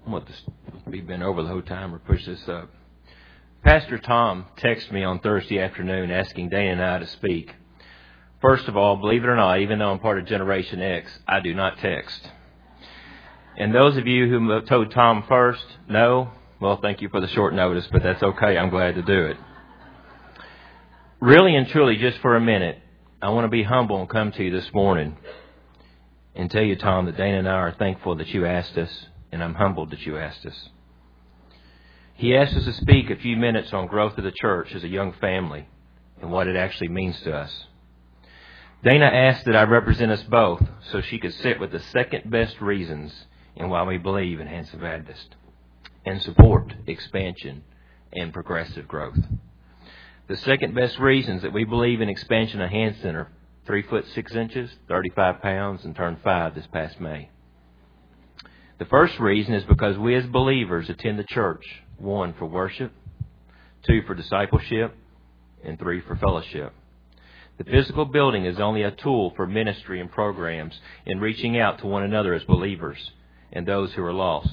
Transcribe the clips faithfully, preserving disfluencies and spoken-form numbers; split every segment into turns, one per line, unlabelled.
I want this to be bent over the whole time or push this up. Pastor Tom texted me on Thursday afternoon asking Dana and I to speak. First of all, believe it or not, even though I'm part of Generation X, I do not text. And those of you who have told Tom first, no, well, thank you for the short notice, but that's okay. I'm glad to do it. Really and truly, just for a minute, I want to be humble and come to you this morning and tell you, Tom, that Dana and I are thankful that you asked us, and I'm humbled that you asked us. He asked us to speak a few minutes on growth of the church as a young family and what it actually means to us. Dana asked that I represent us both so she could sit with the second best reasons in why we believe in Hanson Baptist and support expansion and progressive growth. The second best reasons that we believe in expansion of Hanson are three foot six inches, thirty-five pounds, and turned five this past May. The first reason is because we as believers attend the church, one, for worship, two, for discipleship, and three, for fellowship. The physical building is only a tool for ministry and programs in reaching out to one another as believers and those who are lost.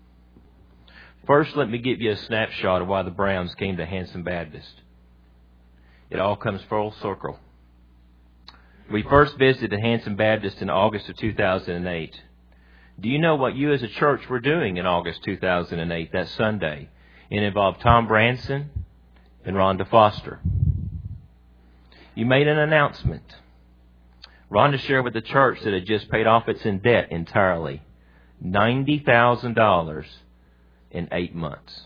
First, let me give you a snapshot of why the Browns came to Hanson Baptist. It all comes full circle. We first visited Hanson Baptist in August of two thousand eight. Do you know what you as a church were doing in August two thousand eight, that Sunday? It involved Tom Branson and Rhonda Foster. You made an announcement. Rhonda shared with the church that it had just paid off its in debt entirely. ninety thousand dollars in eight months.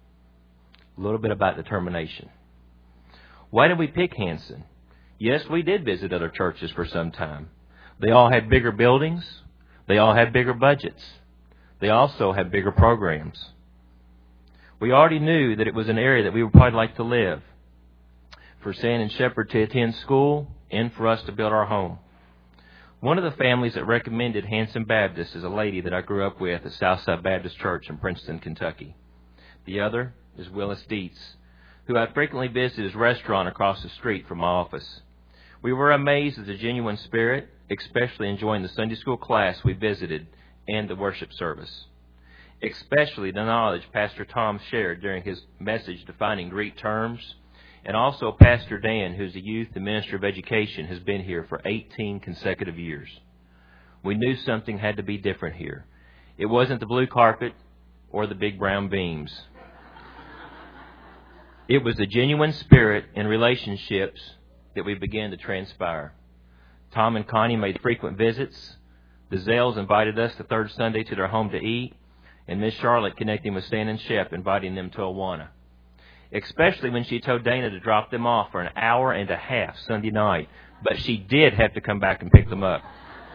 A little bit about determination. Why did we pick Hanson? Yes, we did visit other churches for some time. They all had bigger buildings. They all had bigger budgets. They also had bigger programs. We already knew that it was an area that we would probably like to live, for Sam and Shepherd to attend school, and for us to build our home. One of the families that recommended Hanson Baptist is a lady that I grew up with at Southside Baptist Church in Princeton, Kentucky. The other is Willis Dietz, who I frequently visited his restaurant across the street from my office. We were amazed at the genuine spirit, especially enjoying the Sunday school class we visited and the worship service. Especially the knowledge Pastor Tom shared during his message defining Greek terms, and also Pastor Dan, who's the youth and minister of education, has been here for eighteen consecutive years. We knew something had to be different here. It wasn't the blue carpet or the big brown beams. It was the genuine spirit and relationships that we began to transpire. Tom and Connie made frequent visits. The Zales invited us the third Sunday to their home to eat, and Miss Charlotte, connecting with Stan and Shep, inviting them to Awana. Especially when she told Dana to drop them off for an hour and a half Sunday night, but she did have to come back and pick them up.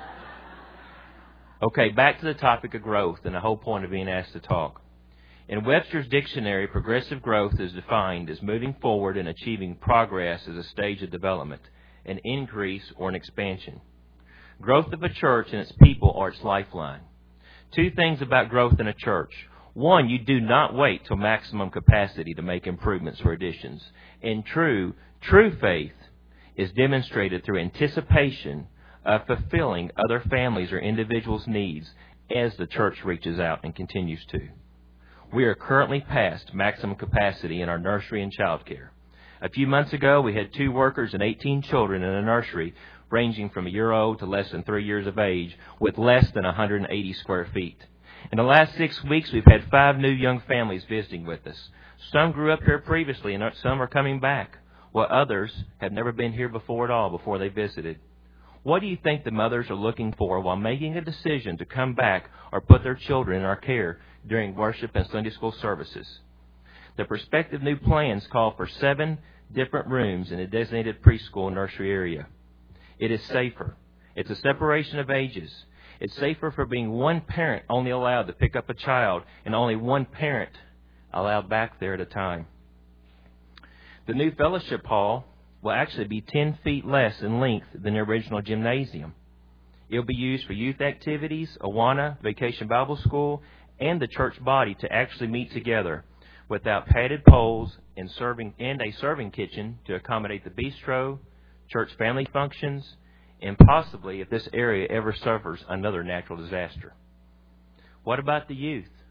Okay, back to the topic of growth and the whole point of being asked to talk. In Webster's dictionary, progressive growth is defined as moving forward and achieving progress as a stage of development, an increase or an expansion. Growth of a church and its people are its lifeline. Two things about growth in a church. One, you do not wait till maximum capacity to make improvements or additions. And true, true faith is demonstrated through anticipation of fulfilling other families' or individuals' needs as the church reaches out and continues to. We are currently past maximum capacity in our nursery and childcare. A few months ago, we had two workers and eighteen children in a nursery ranging from a year old to less than three years of age with less than one hundred eighty square feet. In the last six weeks, we've had five new young families visiting with us. Some grew up here previously and some are coming back, while others have never been here before at all before they visited. What do you think the mothers are looking for while making a decision to come back or put their children in our care during worship and Sunday school services? The prospective new plans call for seven different rooms in a designated preschool and nursery area. It is safer. It's a separation of ages. It's safer for being one parent only allowed to pick up a child and only one parent allowed back there at a time. The new fellowship hall will actually be ten feet less in length than the original gymnasium. It will be used for youth activities, Awana, Vacation Bible School, and the church body to actually meet together without padded poles and serving and a serving kitchen to accommodate the bistro, church family functions, and possibly if this area ever suffers another natural disaster. What about the youth?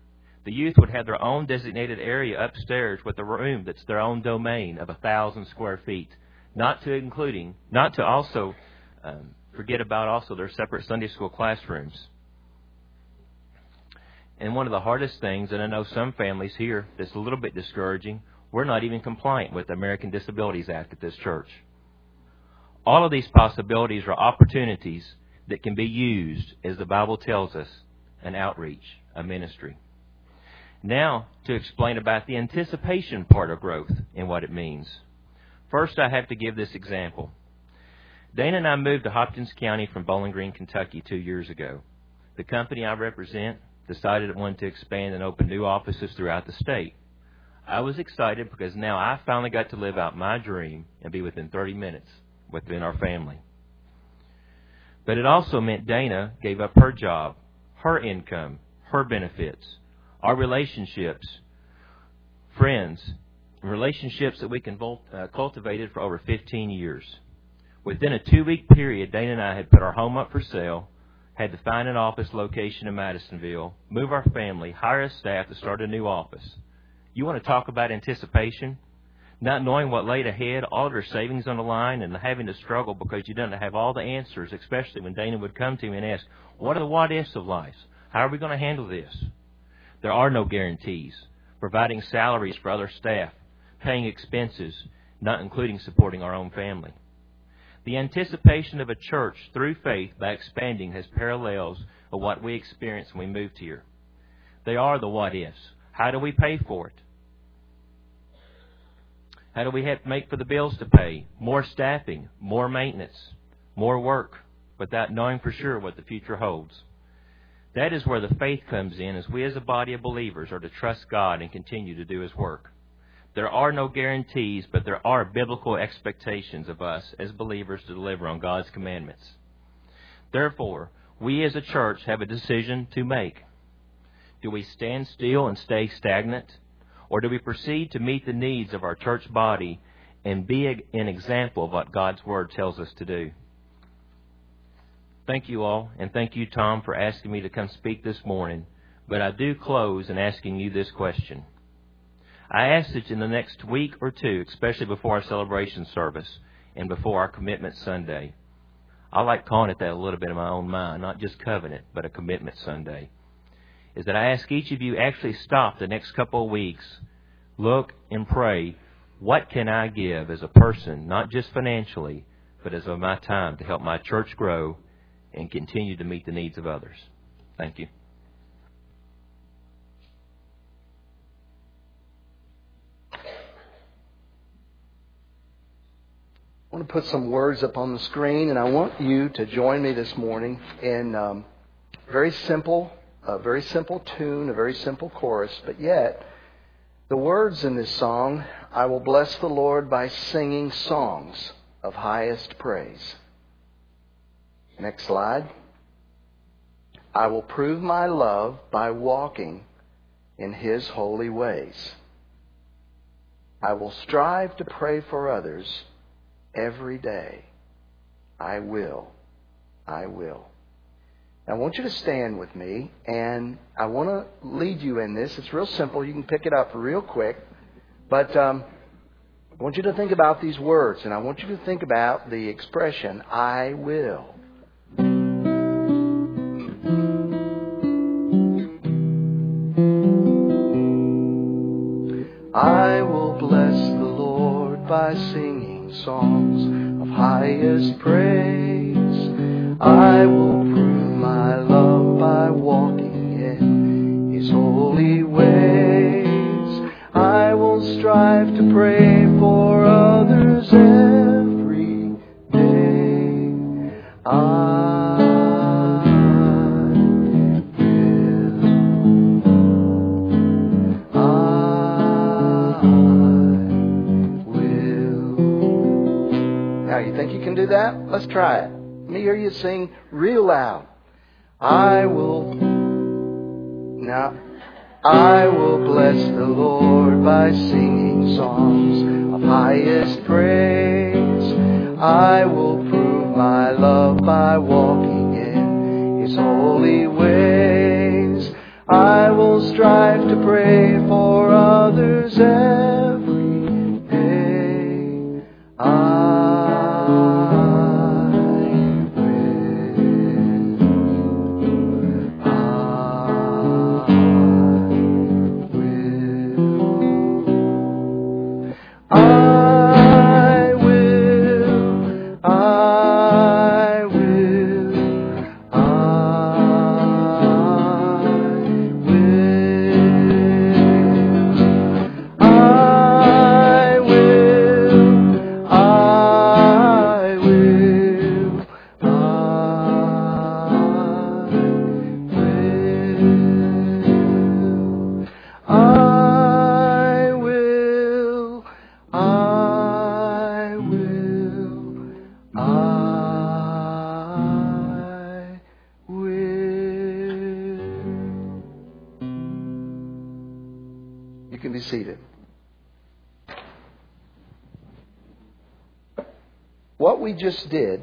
The youth would have their own designated area upstairs with a room that's their own domain of a thousand square feet, not to including, not to also um, forget about also their separate Sunday school classrooms. And one of the hardest things, and I know some families here, that's a little bit discouraging, we're not even compliant with the American Disabilities Act at this church. All of these possibilities are opportunities that can be used, as the Bible tells us, an outreach, a ministry. Now, to explain about the anticipation part of growth and what it means. First, I have to give this example. Dana and I moved to Hopkins County from Bowling Green, Kentucky two years ago. The company I represent decided it wanted to expand and open new offices throughout the state. I was excited because now I finally got to live out my dream and be within thirty minutes within our family. But it also meant Dana gave up her job, her income, her benefits, our relationships, friends, relationships that we uh, cultivated for over fifteen years. Within a two-week period, Dana and I had put our home up for sale, had to find an office location in Madisonville, move our family, hire a staff to start a new office. You want to talk about anticipation? Not knowing what laid ahead, all of your savings on the line, and having to struggle because you didn't have all the answers, especially when Dana would come to me and ask, what are the what-ifs of life? How are we going to handle this? There are no guarantees. Providing salaries for other staff, paying expenses, not including supporting our own family. The anticipation of a church through faith by expanding has parallels of what we experienced when we moved here. They are the what-ifs. How do we pay for it? How do we have to make for the bills to pay? More staffing, more maintenance, more work, without knowing for sure what the future holds. That is where the faith comes in, as we as a body of believers are to trust God and continue to do His work. There are no guarantees, but there are biblical expectations of us as believers to deliver on God's commandments. Therefore, we as a church have a decision to make. Do we stand still and stay stagnant? Or do we proceed to meet the needs of our church body and be an example of what God's Word tells us to do? Thank you all, and thank you, Tom, for asking me to come speak this morning. But I do close in asking you this question. I ask that in the next week or two, especially before our celebration service and before our Commitment Sunday, I like calling it that a little bit in my own mind, not just covenant, but a Commitment Sunday, is that I ask each of you actually stop the next couple of weeks, look and pray, what can I give as a person, not just financially, but as of my time to help my church grow and continue to meet the needs of others. Thank you.
I want to put some words up on the screen, and I want you to join me this morning in um, very simple, a very simple tune, a very simple chorus, but yet the words in this song, I will bless the Lord by singing songs of highest praise. Next slide. I will prove my love by walking in His holy ways. I will strive to pray for others every day. I will. I will. Now, I want you to stand with me, and I want to lead you in this. It's real simple. You can pick it up real quick. But um, I want you to think about these words, and I want you to think about the expression, I will. I will bless the Lord by singing songs of highest praise. I will prove my love by walking in His holy ways. I will strive to pray for others every day. I Think you can do that? Let's try it. Let me hear you sing real loud. I will now I will bless the Lord by singing songs of highest praise. I will prove my love by walking in His holy ways. I will strive to can be seated. What we just did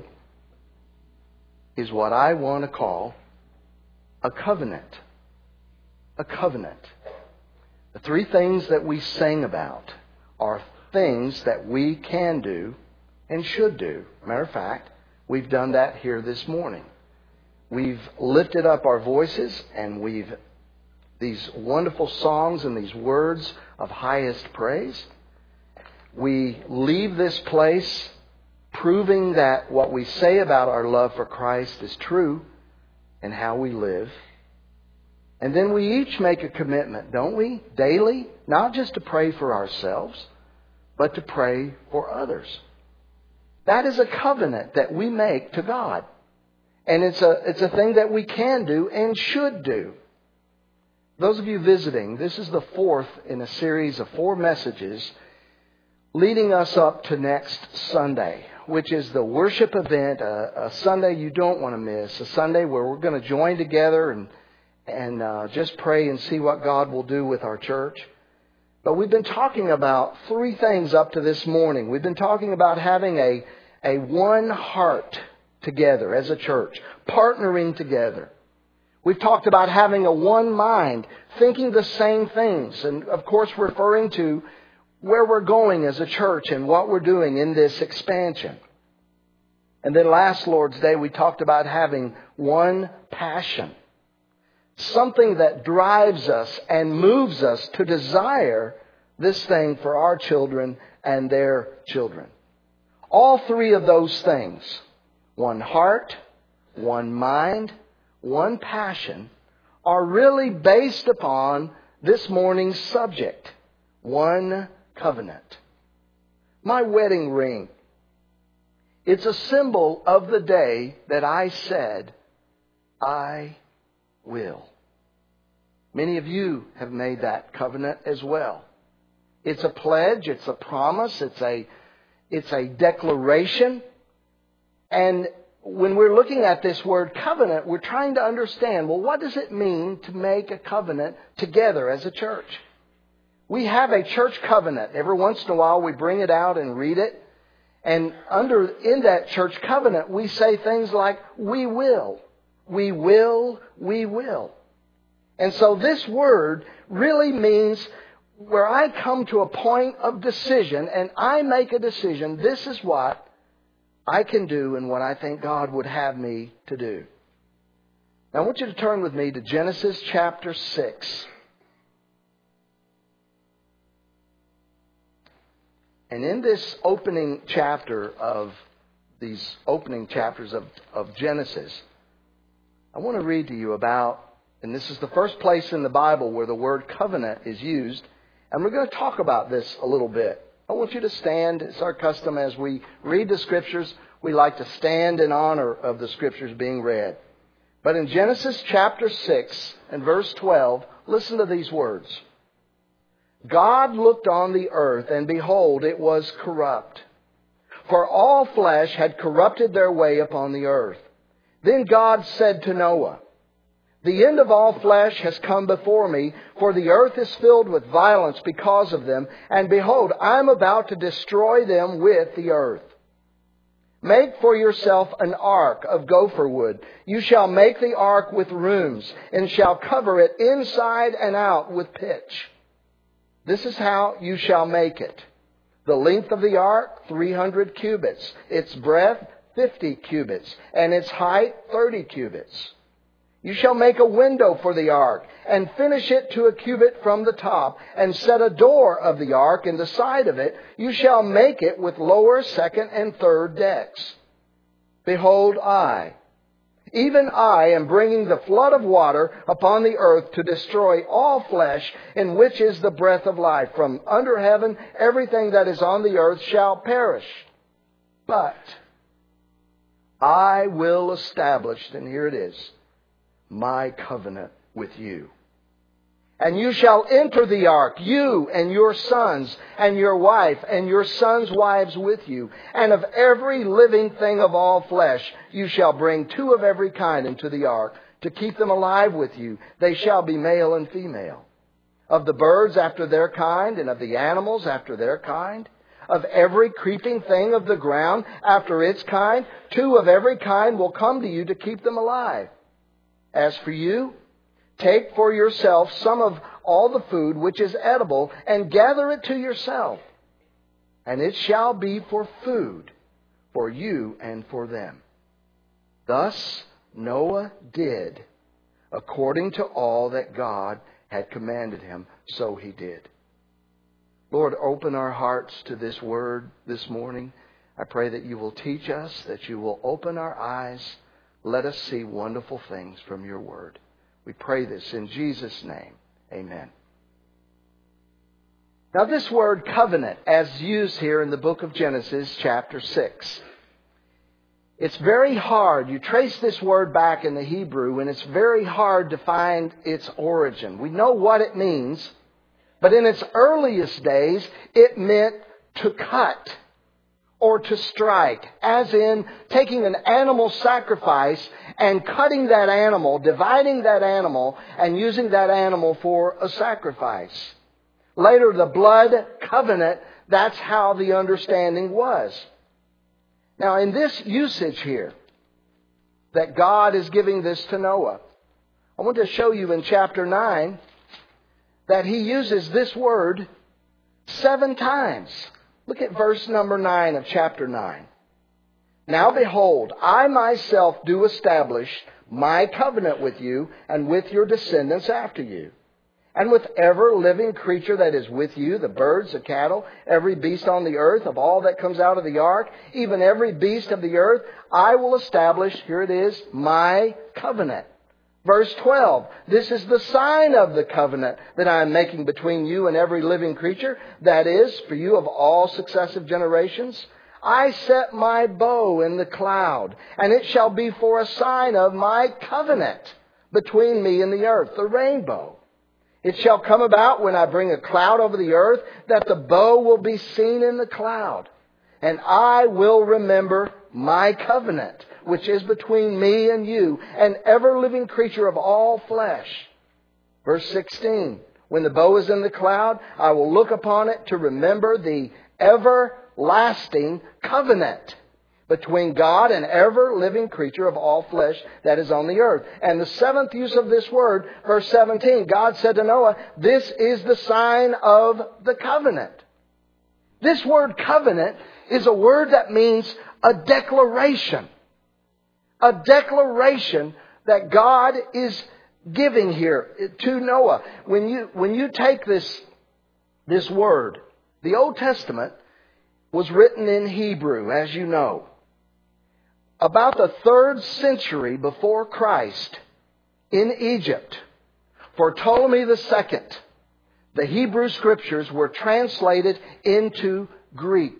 is what I want to call a covenant. A covenant. The three things that we sang about are things that we can do and should do. Matter of fact, we've done that here this morning. We've lifted up our voices and we've these wonderful songs and these words of highest praise. We leave this place proving that what we say about our love for Christ is true and how we live. And then we each make a commitment, don't we? Daily, not just to pray for ourselves, but to pray for others. That is a covenant that we make to God. And it's a, it's a thing that we can do and should do. Those of you visiting, this is the fourth in a series of four messages leading us up to next Sunday, which is the worship event, a, a Sunday you don't want to miss, a Sunday where we're going to join together and, and uh, just pray and see what God will do with our church. But we've been talking about three things up to this morning. We've been talking about having a, a one heart together as a church, partnering together. We've talked about having a one mind, thinking the same things, and of course referring to where we're going as a church and what we're doing in this expansion. And then last Lord's Day, we talked about having one passion. Something that drives us and moves us to desire this thing for our children and their children. All three of those things, one heart, one mind, one passion, are really based upon this morning's subject, one covenant. My wedding ring. It's a symbol of the day that I said, I will. Many of you have made that covenant as well. It's a pledge, it's a promise, it's a, it's a declaration. And when we're looking at this word covenant, we're trying to understand, well, what does it mean to make a covenant together as a church? We have a church covenant. Every once in a while we bring it out and read it. And under in that church covenant, we say things like, we will, we will, we will. And so this word really means where I come to a point of decision and I make a decision, this is what I can do and what I think God would have me to do. Now I want you to turn with me to Genesis chapter six. And in this opening chapter of these opening chapters of, of Genesis, I want to read to you about, and this is the first place in the Bible where the word covenant is used, and we're going to talk about this a little bit. I want you to stand. It's our custom as we read the Scriptures. We like to stand in honor of the Scriptures being read. But in Genesis chapter six and verse twelve, listen to these words. God looked on the earth, and behold, it was corrupt. For all flesh had corrupted their way upon the earth. Then God said to Noah, the end of all flesh has come before me, for the earth is filled with violence because of them, and behold, I am about to destroy them with the earth. Make for yourself an ark of gopher wood. You shall make the ark with rooms, and shall cover it inside and out with pitch. This is how you shall make it. The length of the ark, three hundred cubits. Its breadth, fifty cubits. And its height, thirty cubits. You shall make a window for the ark, and finish it to a cubit from the top, and set a door of the ark in the side of it. You shall make it with lower, second, and third decks. Behold, I, even I, am bringing the flood of water upon the earth to destroy all flesh, in which is the breath of life. From under heaven, everything that is on the earth shall perish. But I will establish, and here it is, my covenant with you. And you shall enter the ark, you and your sons and your wife and your sons' wives with you. And of every living thing of all flesh, you shall bring two of every kind into the ark to keep them alive with you. They shall be male and female. of the birds after their kind, and of the animals after their kind, of every creeping thing of the ground after its kind. Two of every kind will come to you to keep them alive. As for you, take for yourself some of all the food which is edible, and gather it to yourself. And it shall be for food for you and for them. Thus Noah did according to all that God had commanded him, so he did. Lord, open our hearts to this word this morning. I pray that you will teach us, that you will open our eyes. Let us see wonderful things from your word. We pray this in Jesus' name. Amen. Now this word covenant, as used here in the book of Genesis chapter six, it's very hard. You trace this word back in the Hebrew, and it's very hard to find its origin. We know what it means, but in its earliest days, it meant to cut or to strike, as in taking an animal sacrifice and cutting that animal, dividing that animal, and using that animal for a sacrifice. Later, the blood covenant, that's how the understanding was. Now, in this usage here, that God is giving this to Noah, I want to show you in chapter nine that he uses this word seven times. Look at verse number nine of chapter nine. Now behold, I myself do establish my covenant with you and with your descendants after you, and with every living creature that is with you, the birds, the cattle, every beast on the earth, of all that comes out of the ark, even every beast of the earth, I will establish, here it is, my covenant. Verse twelve, this is the sign of the covenant that I am making between you and every living creature, that is, for you of all successive generations. I set my bow in the cloud, and it shall be for a sign of my covenant between me and the earth, the rainbow. It shall come about when I bring a cloud over the earth, that the bow will be seen in the cloud. And I will remember my covenant, which is between me and you, and ever living creature of all flesh. Verse sixteen, when the bow is in the cloud, I will look upon it to remember the everlasting covenant between God and ever living creature of all flesh that is on the earth. And the seventh use of this word, verse seventeen, God said to Noah, this is the sign of the covenant. This word covenant is a word that means a declaration. A declaration that God is giving here to Noah. When you, when you take this, this word, the Old Testament was written in Hebrew, as you know. About the third century before Christ, in Egypt, for Ptolemy the Second, the Hebrew Scriptures were translated into Greek.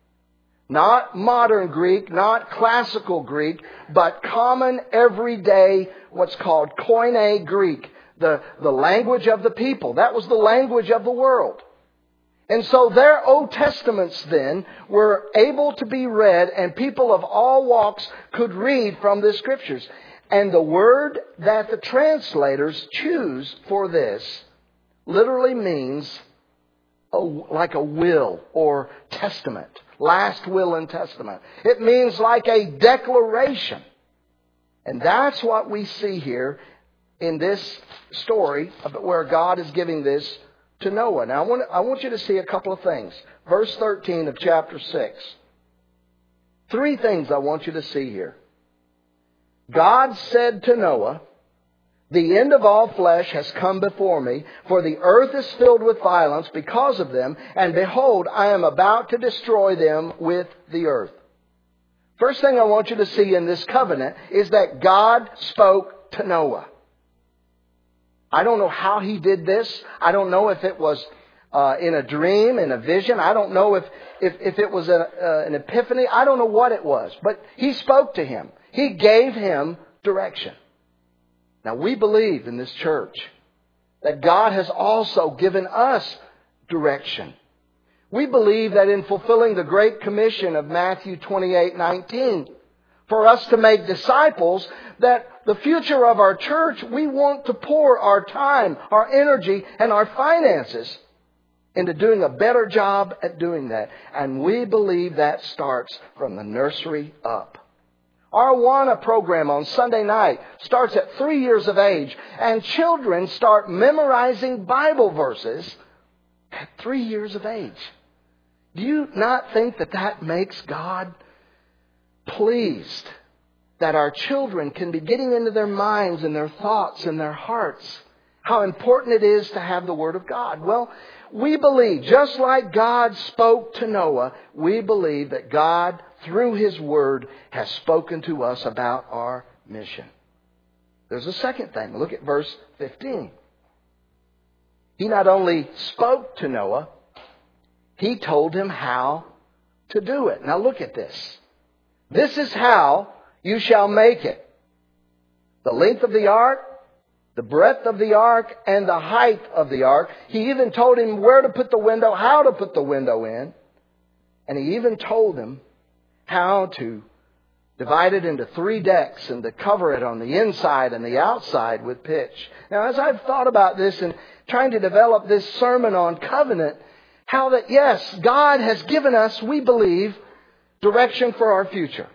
Not modern Greek, not classical Greek, but common, everyday, what's called Koine Greek, the, the language of the people. That was the language of the world. And so their Old Testaments then were able to be read, and people of all walks could read from the Scriptures. And the word that the translators choose for this literally means a, like a will or testament. Last will and testament. It means like a declaration. And that's what we see here in this story where God is giving this to Noah. Now I want, I want you to see a couple of things. Verse thirteen of chapter six. Three things I want you to see here. God said to Noah, the end of all flesh has come before me, for the earth is filled with violence because of them, and behold, I am about to destroy them with the earth. First thing I want you to see in this covenant is that God spoke to Noah. I don't know how he did this. I don't know if it was uh, in a dream, in a vision. I don't know if, if, if it was a, uh, an epiphany. I don't know what it was. But he spoke to him. He gave him direction. Now, we believe in this church that God has also given us direction. We believe that in fulfilling the Great Commission of Matthew twenty-eight nineteen, for us to make disciples, that the future of our church, we want to pour our time, our energy, and our finances into doing a better job at doing that. And we believe that starts from the nursery up. Our Awana program on Sunday night starts at three years of age, and children start memorizing Bible verses at three years of age. Do you not think that that makes God pleased that our children can be getting into their minds and their thoughts and their hearts how important it is to have the Word of God? Well, we believe, just like God spoke to Noah, we believe that God, through His Word, has spoken to us about our mission. There's a second thing. Look at verse fifteen. He not only spoke to Noah, He told him how to do it. Now look at this. This is how you shall make it. The length of the ark, the breadth of the ark, and the height of the ark. He even told him where to put the window, how to put the window in. And He even told him how to divide it into three decks and to cover it on the inside and the outside with pitch. Now, as I've thought about this and trying to develop this sermon on covenant, how that, yes, God has given us, we believe, direction for our future.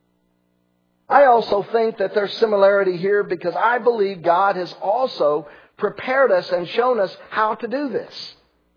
I also think that there's similarity here because I believe God has also prepared us and shown us how to do this.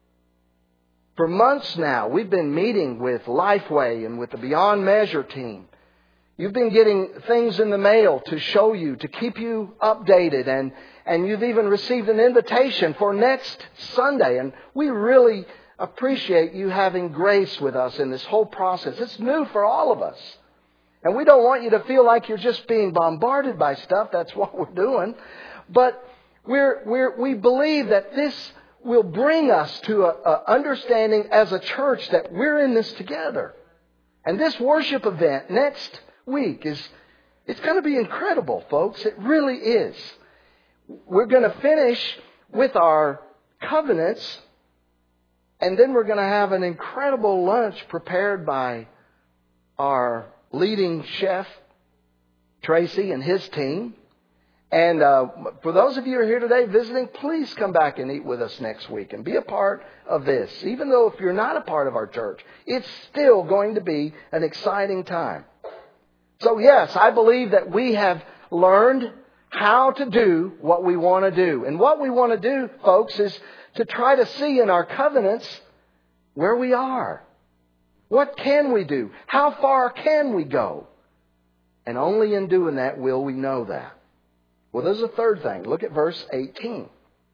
For months now, we've been meeting with Lifeway and with the Beyond Measure team. You've been getting things in the mail to show you, to keep you updated, and, and you've even received an invitation for next Sunday. And we really appreciate you having grace with us in this whole process. It's new for all of us. And we don't want you to feel like you're just being bombarded by stuff. That's what we're doing. But we're, we're, we believe that this will bring us to an understanding as a church that we're in this together. And this worship event next week is, it's going to be incredible, folks. It really is. We're going to finish with our covenants, and then we're going to have an incredible lunch prepared by our leading chef, Tracy, and his team. And uh, for those of you who are here today visiting, please come back and eat with us next week and be a part of this. Even though if you're not a part of our church, it's still going to be an exciting time. So yes, I believe that we have learned how to do what we want to do. And what we want to do, folks, is to try to see in our covenants where we are. What can we do? How far can we go? And only in doing that will we know that. Well, there's a third thing. Look at verse eighteen.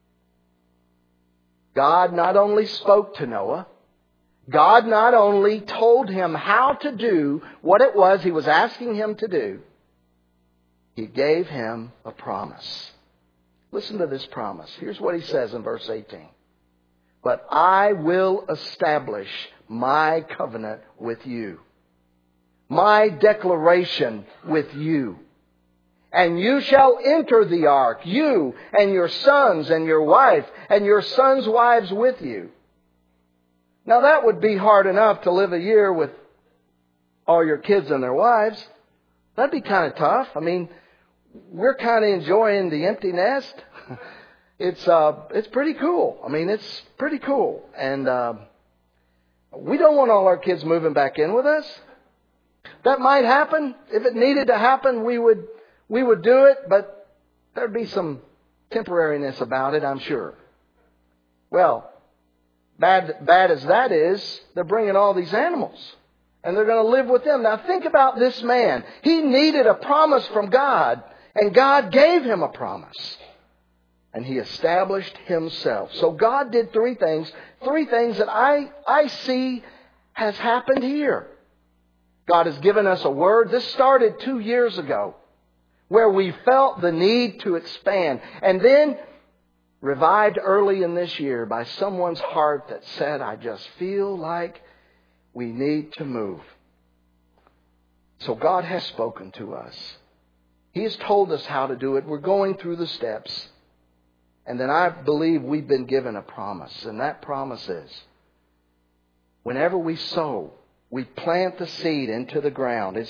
God not only spoke to Noah, God not only told him how to do what it was He was asking him to do, He gave him a promise. Listen to this promise. Here's what He says in verse eighteen. But I will establish my covenant with you, my declaration with you. And you shall enter the ark, you and your sons and your wife and your sons' wives with you. Now that would be hard enough to live a year with all your kids and their wives. That'd be kind of tough. I mean, we're kind of enjoying the empty nest. It's uh, it's pretty cool. I mean, it's pretty cool. And uh, we don't want all our kids moving back in with us. That might happen. If it needed to happen, we would we would do it. But there'd be some temporariness about it, I'm sure. Well, bad bad as that is, they're bringing all these animals. And they're going to live with them. Now think about this man. He needed a promise from God. And God gave him a promise. And He established Himself. So God did three things. Three things that I, I see has happened here. God has given us a word. This started two years ago, where we felt the need to expand. And then revived early in this year by someone's heart that said, I just feel like we need to move. So God has spoken to us. He has told us how to do it. We're going through the steps. And then I believe we've been given a promise. And that promise is, whenever we sow, we plant the seed into the ground. It's,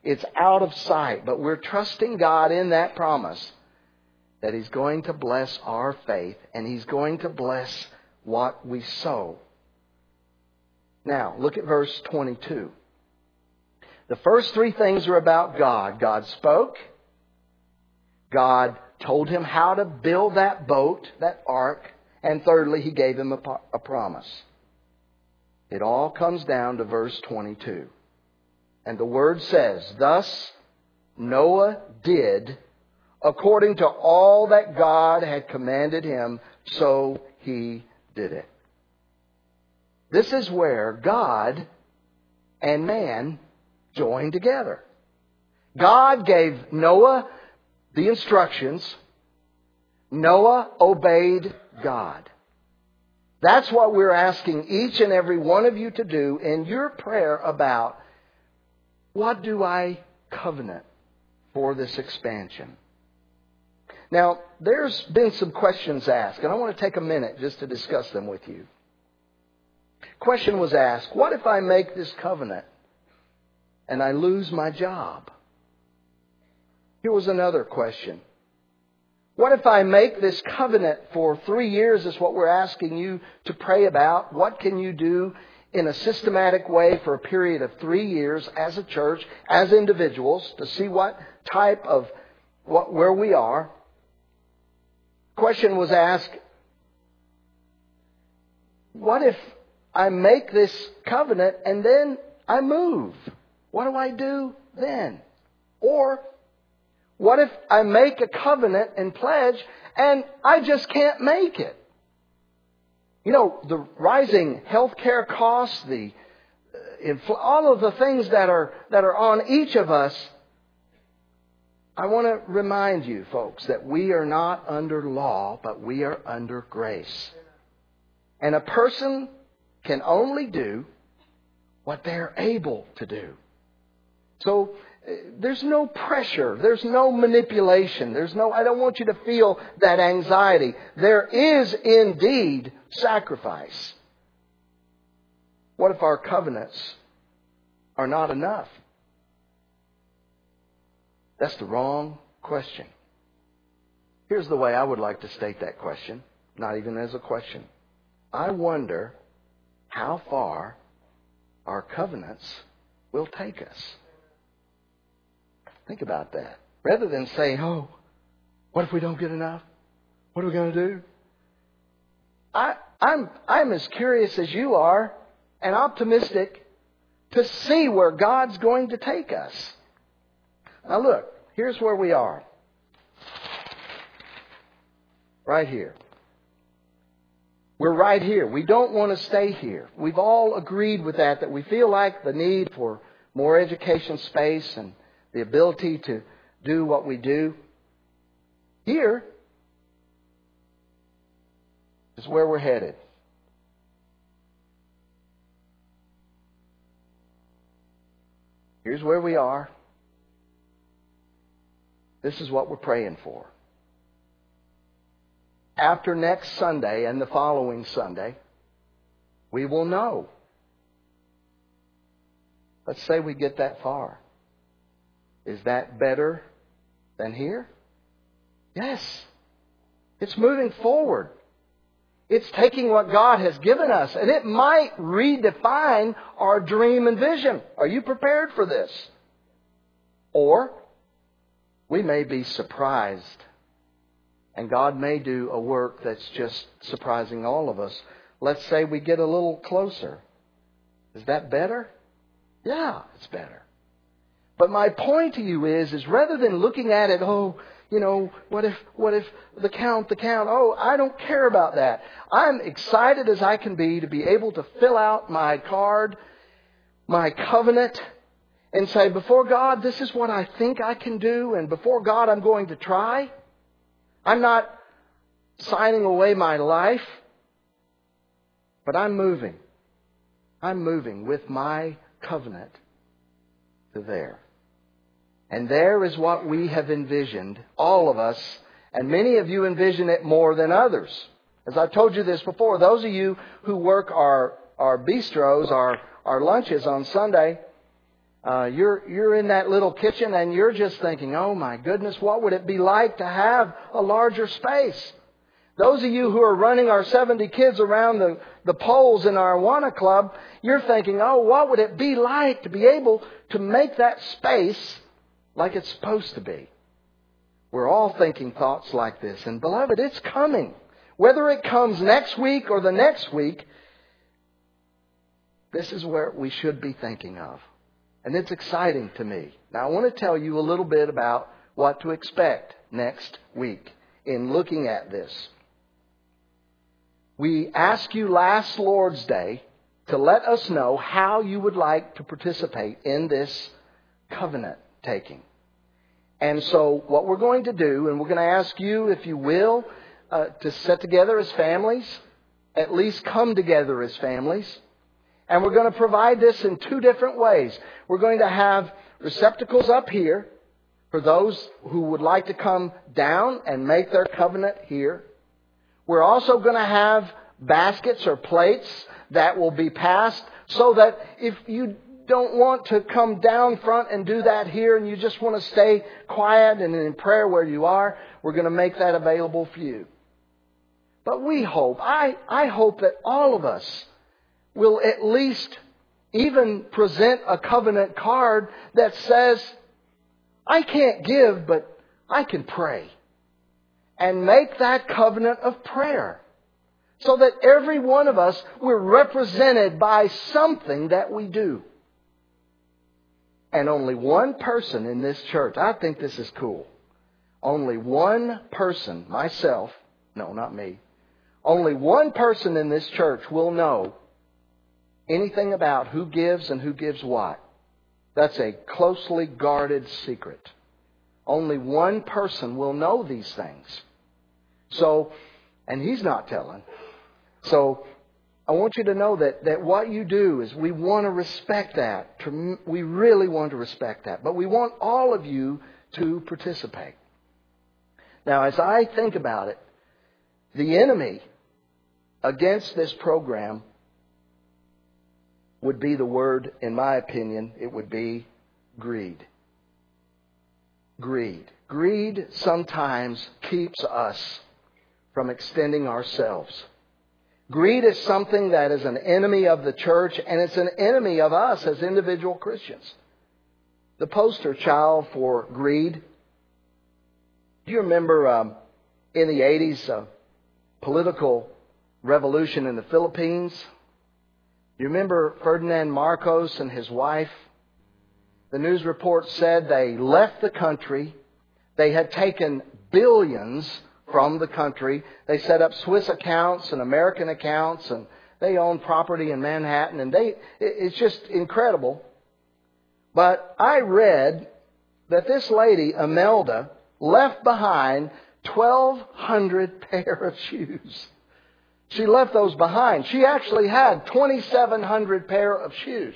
It's out of sight, but we're trusting God in that promise that He's going to bless our faith and He's going to bless what we sow. Now, look at verse twenty-two. The first three things are about God. God spoke. God told him how to build that boat, that ark. And thirdly, He gave him a, a promise. It all comes down to verse twenty-two. And the Word says, "Thus Noah did according to all that God had commanded him, so he did it." This is where God and man joined together. God gave Noah the instructions. Noah obeyed God. That's what we're asking each and every one of you to do in your prayer about, what do I covenant for this expansion? Now, there's been some questions asked, and I want to take a minute just to discuss them with you. Question was asked, what if I make this covenant and I lose my job? Here was another question. What if I make this covenant for three years is what we're asking you to pray about. What can you do in a systematic way for a period of three years as a church, as individuals, to see what type of, what where we are? Question was asked, what if I make this covenant and then I move? What do I do then? Or what if I make a covenant and pledge and I just can't make it? You know, the rising healthcare costs, the infl- all of the things that are that are on each of us. I want to remind you, folks, that we are not under law, but we are under grace. And a person can only do what they're able to do. So there's no pressure. There's no manipulation. There's no, I don't want you to feel that anxiety. There is indeed sacrifice. What if our covenants are not enough? That's the wrong question. Here's the way I would like to state that question, not even as a question. I wonder how far our covenants will take us. Think about that. Rather than say, oh, what if we don't get enough? What are we going to do? I, I'm, I'm as curious as you are and optimistic to see where God's going to take us. Now look, here's where we are. Right here. We're right here. We don't want to stay here. We've all agreed with that, that we feel like the need for more education space and the ability to do what we do. Here is where we're headed. Here's where we are. This is what we're praying for. After next Sunday and the following Sunday, we will know. Let's say we get that far. Is that better than here? Yes. It's moving forward. It's taking what God has given us, and it might redefine our dream and vision. Are you prepared for this? Or we may be surprised, and God may do a work that's just surprising all of us. Let's say we get a little closer. Is that better? Yeah, it's better. But my point to you is, is rather than looking at it, oh, you know, what if, what if the count, the count, oh, I don't care about that. I'm excited as I can be to be able to fill out my card, my covenant, and say, before God, this is what I think I can do, and before God, I'm going to try. I'm not signing away my life, but I'm moving. I'm moving with my covenant to there. And there is what we have envisioned, all of us, and many of you envision it more than others. As I've told you this before, those of you who work our, our bistros, our, our lunches on Sunday, Uh, you're, you're in that little kitchen and you're just thinking, oh my goodness, what would it be like to have a larger space? Those of you who are running our seventy kids around the, the poles in our Awana Club, you're thinking, oh, what would it be like to be able to make that space like it's supposed to be? We're all thinking thoughts like this. And beloved, it's coming. Whether it comes next week or the next week, this is where we should be thinking of. And it's exciting to me. Now, I want to tell you a little bit about what to expect next week in looking at this. We asked you last Lord's Day to let us know how you would like to participate in this covenant taking. And so what we're going to do, and we're going to ask you, if you will, uh, to sit together as families, at least come together as families. And we're going to provide this in two different ways. We're going to have receptacles up here for those who would like to come down and make their covenant here. We're also going to have baskets or plates that will be passed so that if you don't want to come down front and do that here and you just want to stay quiet and in prayer where you are, we're going to make that available for you. But we hope, I, I hope that all of us will at least even present a covenant card that says, I can't give, but I can pray. And make that covenant of prayer. So that every one of us, we're represented by something that we do. And only one person in this church, I think this is cool. Only one person, myself, no, not me. Only one person in this church will know anything about who gives and who gives what. That's a closely guarded secret. Only one person will know these things. So, and he's not telling. So, I want you to know that, that what you do is we want to respect that. We really want to respect that. But we want all of you to participate. Now, as I think about it, the enemy against this program would be the word, in my opinion, it would be greed. Greed. Greed sometimes keeps us from extending ourselves. Greed is something that is an enemy of the church, and it's an enemy of us as individual Christians. The poster child for greed. Do you remember um, in the eighties, uh, political revolution in the Philippines? You remember Ferdinand Marcos and his wife? The news report said they left the country. They had taken billions from the country. They set up Swiss accounts and American accounts, and they own property in Manhattan. And they it's just incredible. But I read that this lady, Imelda, left behind twelve hundred pair of shoes. She left those behind. She actually had twenty-seven hundred pair of shoes.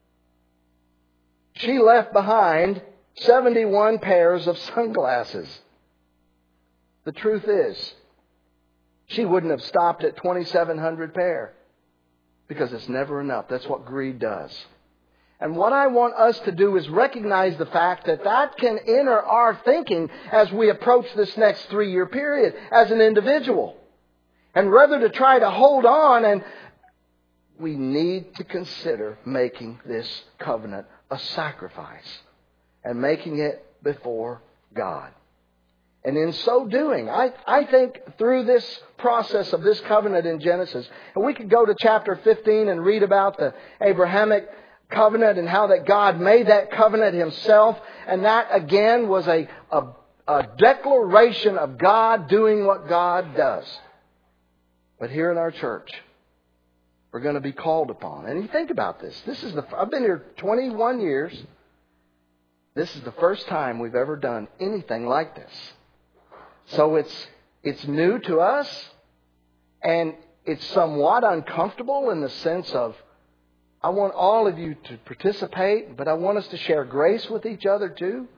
She left behind seventy-one pairs of sunglasses. The truth is, she wouldn't have stopped at twenty-seven hundred pair because it's never enough. That's what greed does. And what I want us to do is recognize the fact that that can enter our thinking as we approach this next three-year period as an individual. And rather to try to hold on, and we need to consider making this covenant a sacrifice and making it before God. And in so doing, I, I think through this process of this covenant in Genesis, and we could go to chapter fifteen and read about the Abrahamic covenant and how that God made that covenant Himself. And that again was a, a, a declaration of God doing what God does. But here in our church, we're going to be called upon. And you think about this. This is the I've been here twenty-one years. This is the first time we've ever done anything like this. So it's it's new to us, and it's somewhat uncomfortable in the sense of I want all of you to participate, but I want us to share grace with each other too.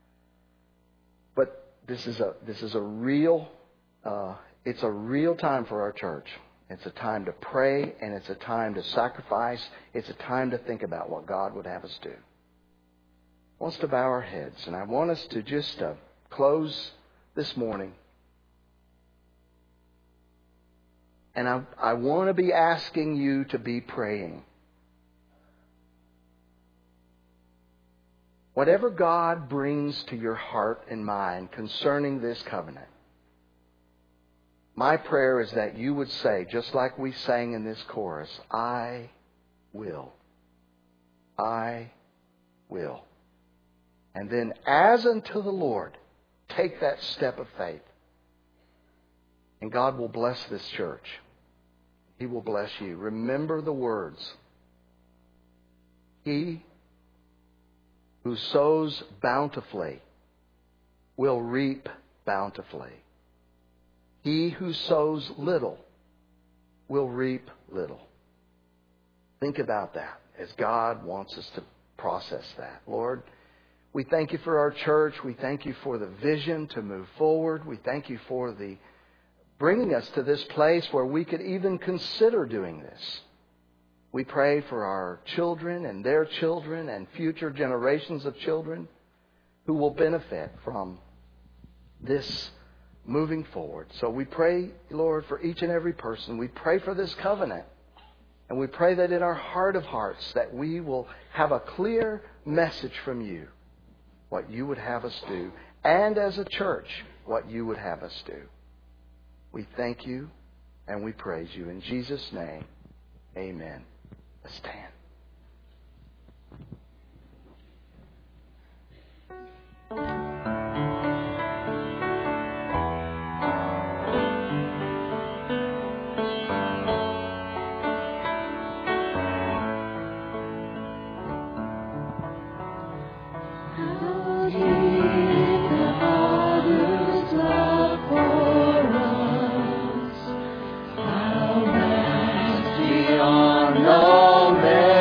But this is a this is a real uh, it's a real time for our church. It's a time to pray, and it's a time to sacrifice. It's a time to think about what God would have us do. I want us to bow our heads, and I want us to just uh, close this morning. And I, I want to be asking you to be praying. Whatever God brings to your heart and mind concerning this covenant, my prayer is that you would say, just like we sang in this chorus, I will. I will. And then, as unto the Lord, take that step of faith. And God will bless this church. He will bless you. Remember the words. He who sows bountifully will reap bountifully. He who sows little will reap little. Think about that as God wants us to process that. Lord, we thank you for our church. We thank you for the vision to move forward. We thank you for the bringing us to this place where we could even consider doing this. We pray for our children and their children and future generations of children who will benefit from this moving forward. So we pray, Lord, for each and every person. We pray for this covenant. And we pray that in our heart of hearts that we will have a clear message from you, what you would have us do, and as a church, what you would have us do. We thank you and we praise you. In Jesus' name, amen. Let's stand.
On all men.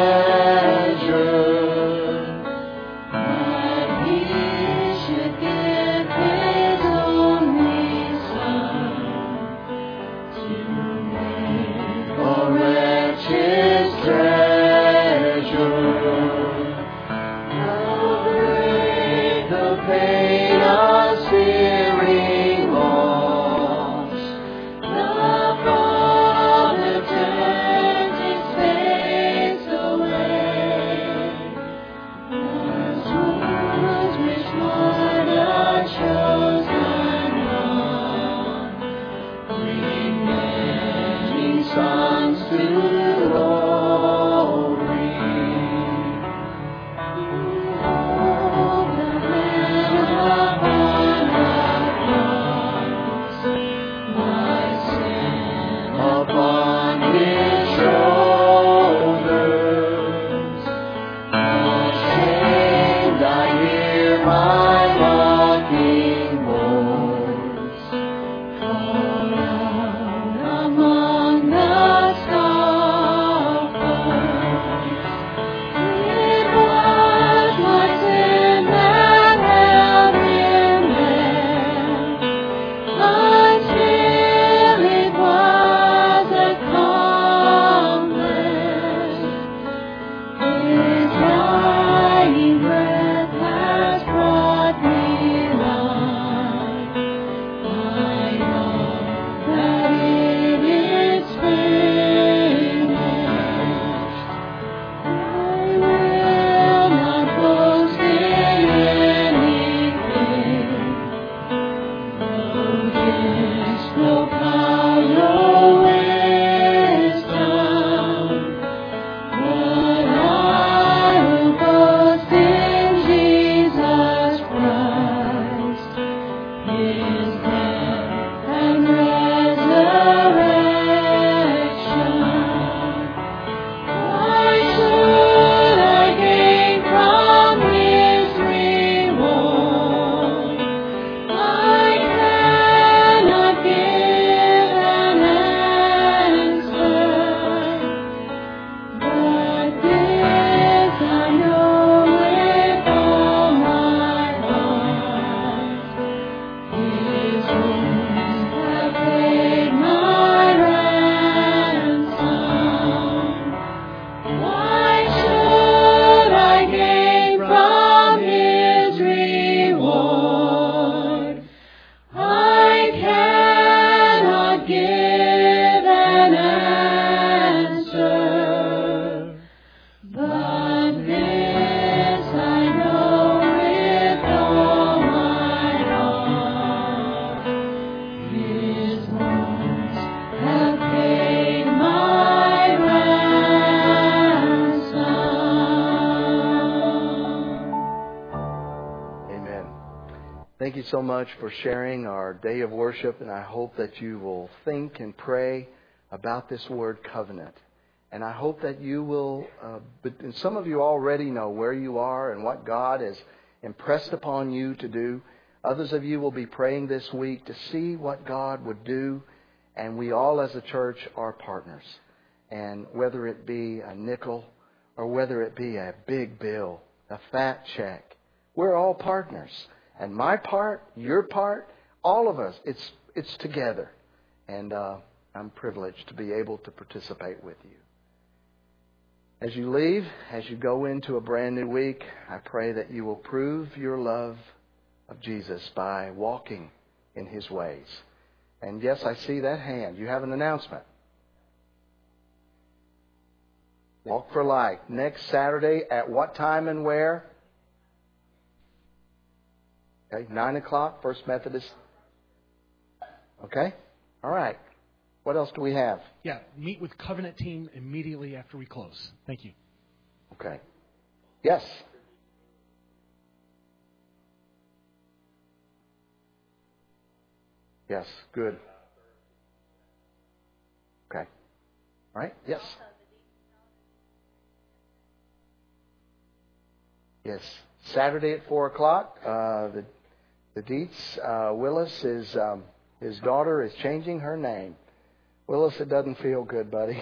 you so much for sharing our day of worship, and I hope that you will think and pray about this word covenant. And I hope that you will, uh, but and some of you already know where you are and what God has impressed upon you to do. Others of you will be praying this week to see what God would do. And we all as a church are partners. And whether it be a nickel or whether it be a big bill, a fat check, we're all partners. And my part, your part, all of us, it's it's together. And uh, I'm privileged to be able to participate with you. As you leave, as you go into a brand new week, I pray that you will prove your love of Jesus by walking in His ways. And yes, I see that hand. You have an announcement. Walk for Life. Next Saturday at what time and where? Okay, nine o'clock, First Methodist. Okay? All right. What else do we have?
Yeah, meet with Covenant team immediately after we close. Thank you.
Okay. Yes. Yes, good. Okay. All right, yes. Yes, Saturday at four o'clock. Uh, the the Dietz uh, Willis is um, his daughter is changing her name. Willis, it doesn't feel good, buddy.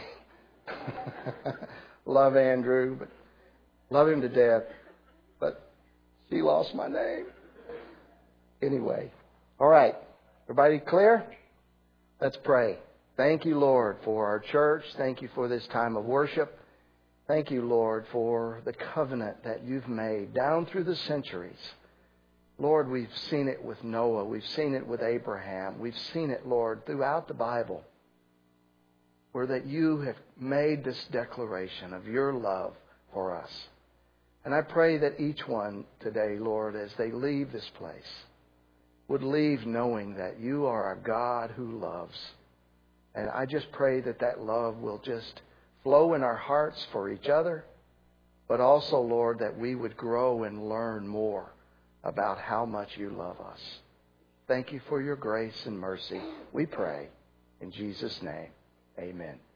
Love Andrew, but love him to death. But she lost my name. Anyway, all right. Everybody clear? Let's pray. Thank you, Lord, for our church. Thank you for this time of worship. Thank you, Lord, for the covenant that you've made down through the centuries. Lord, we've seen it with Noah. We've seen it with Abraham. We've seen it, Lord, throughout the Bible, where that you have made this declaration of your love for us. And I pray that each one today, Lord, as they leave this place, would leave knowing that you are a God who loves. And I just pray that that love will just flow in our hearts for each other, but also, Lord, that we would grow and learn more about how much you love us. Thank you for your grace and mercy. We pray in Jesus' name. Amen.